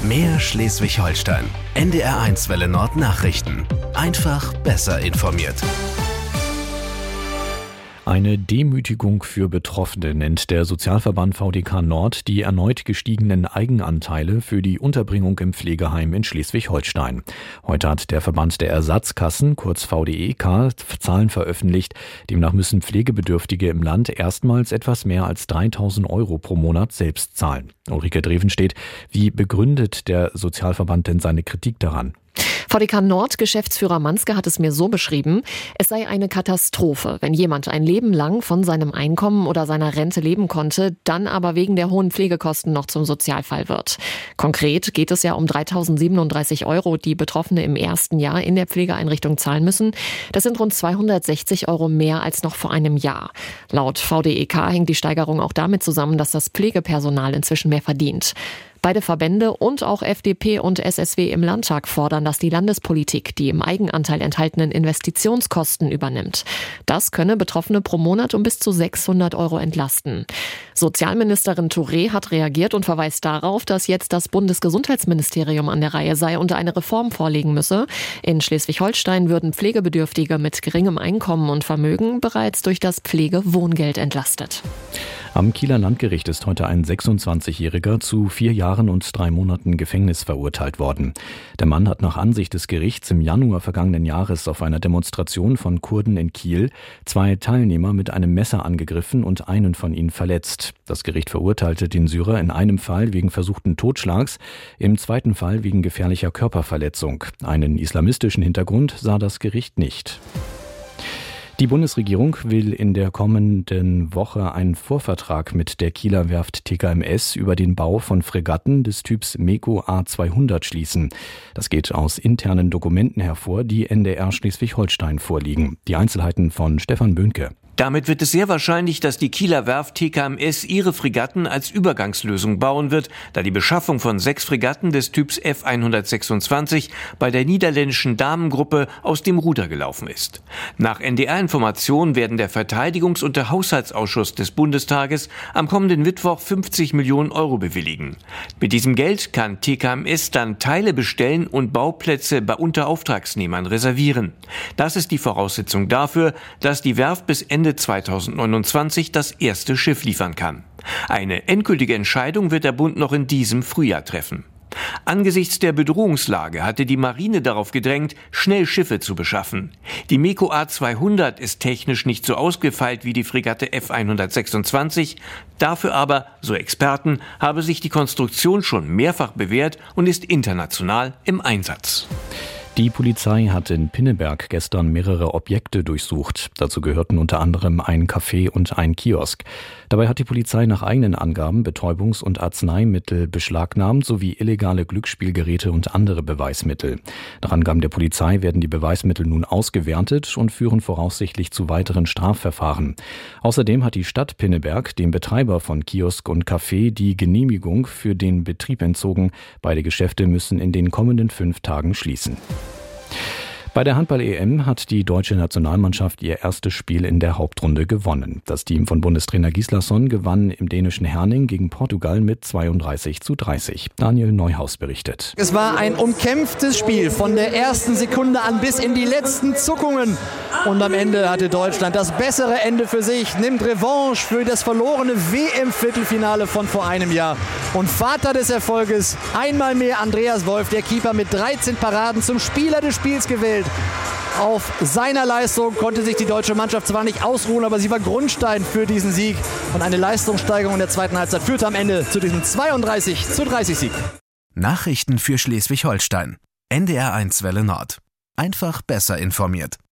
Mehr Schleswig-Holstein. NDR1 Welle Nord Nachrichten. Einfach besser informiert. Eine Demütigung für Betroffene nennt der Sozialverband VDK Nord die erneut gestiegenen Eigenanteile für die Unterbringung im Pflegeheim in Schleswig-Holstein. Heute hat der Verband der Ersatzkassen, kurz VDEK, Zahlen veröffentlicht. Demnach müssen Pflegebedürftige im Land erstmals etwas mehr als 3.000 € pro Monat selbst zahlen. Ulrike Drevenstedt, wie begründet der Sozialverband denn seine Kritik daran? VDK Nord Geschäftsführer Manske hat es mir so beschrieben: Es sei eine Katastrophe, wenn jemand ein Leben lang von seinem Einkommen oder seiner Rente leben konnte, dann aber wegen der hohen Pflegekosten noch zum Sozialfall wird. Konkret geht es ja um 3.037 €, die Betroffene im ersten Jahr in der Pflegeeinrichtung zahlen müssen. Das sind rund 260 € mehr als noch vor einem Jahr. Laut VDEK hängt die Steigerung auch damit zusammen, dass das Pflegepersonal inzwischen mehr verdient. Beide Verbände und auch FDP und SSW im Landtag fordern, dass die Landespolitik die im Eigenanteil enthaltenen Investitionskosten übernimmt. Das könne Betroffene pro Monat um bis zu 600 € entlasten. Sozialministerin Touré hat reagiert und verweist darauf, dass jetzt das Bundesgesundheitsministerium an der Reihe sei und eine Reform vorlegen müsse. In Schleswig-Holstein würden Pflegebedürftige mit geringem Einkommen und Vermögen bereits durch das Pflegewohngeld entlastet. Am Kieler Landgericht ist heute ein 26-Jähriger zu 4 Jahren und 3 Monaten Gefängnis verurteilt worden. Der Mann hat nach Ansicht des Gerichts im Januar vergangenen Jahres auf einer Demonstration von Kurden in Kiel 2 Teilnehmer mit einem Messer angegriffen und einen von ihnen verletzt. Das Gericht verurteilte den Syrer in einem Fall wegen versuchten Totschlags, im zweiten Fall wegen gefährlicher Körperverletzung. Einen islamistischen Hintergrund sah das Gericht nicht. Die Bundesregierung will in der kommenden Woche einen Vorvertrag mit der Kieler Werft TKMS über den Bau von Fregatten des Typs MEKO A200 schließen. Das geht aus internen Dokumenten hervor, die NDR Schleswig-Holstein vorliegen. Die Einzelheiten von Stefan Böhnke. Damit wird es sehr wahrscheinlich, dass die Kieler Werft TKMS ihre Fregatten als Übergangslösung bauen wird, da die Beschaffung von 6 Fregatten des Typs F126 bei der niederländischen Damengruppe aus dem Ruder gelaufen ist. Nach NDR-Informationen werden der Verteidigungs- und der Haushaltsausschuss des Bundestages am kommenden Mittwoch 50 Millionen € bewilligen. Mit diesem Geld kann TKMS dann Teile bestellen und Bauplätze bei Unterauftragsnehmern reservieren. Das ist die Voraussetzung dafür, dass die Werft bis Ende 2029 das erste Schiff liefern kann. Eine endgültige Entscheidung wird der Bund noch in diesem Frühjahr treffen. Angesichts der Bedrohungslage hatte die Marine darauf gedrängt, schnell Schiffe zu beschaffen. Die MEKO A200 ist technisch nicht so ausgefeilt wie die Fregatte F126. Dafür aber, so Experten, habe sich die Konstruktion schon mehrfach bewährt und ist international im Einsatz. Die Polizei hat in Pinneberg gestern mehrere Objekte durchsucht. Dazu gehörten unter anderem ein Café und ein Kiosk. Dabei hat die Polizei nach eigenen Angaben Betäubungs- und Arzneimittel beschlagnahmt sowie illegale Glücksspielgeräte und andere Beweismittel. Nach Angaben der Polizei werden die Beweismittel nun ausgewertet und führen voraussichtlich zu weiteren Strafverfahren. Außerdem hat die Stadt Pinneberg dem Betreiber von Kiosk und Café die Genehmigung für den Betrieb entzogen. Beide Geschäfte müssen in den kommenden 5 Tagen schließen. Bei der Handball-EM hat die deutsche Nationalmannschaft ihr erstes Spiel in der Hauptrunde gewonnen. Das Team von Bundestrainer Gislason gewann im dänischen Herning gegen Portugal mit 32:30. Daniel Neuhaus berichtet. Es war ein umkämpftes Spiel von der ersten Sekunde an bis in die letzten Zuckungen. Und am Ende hatte Deutschland das bessere Ende für sich, nimmt Revanche für das verlorene WM-Viertelfinale von vor einem Jahr. Und Vater des Erfolges, einmal mehr Andreas Wolf, der Keeper mit 13 Paraden zum Spieler des Spiels gewählt. Auf seiner Leistung konnte sich die deutsche Mannschaft zwar nicht ausruhen, aber sie war Grundstein für diesen Sieg. Und eine Leistungssteigerung in der zweiten Halbzeit führte am Ende zu diesem 32:30 Sieg. Nachrichten für Schleswig-Holstein. NDR1 Welle Nord. Einfach besser informiert.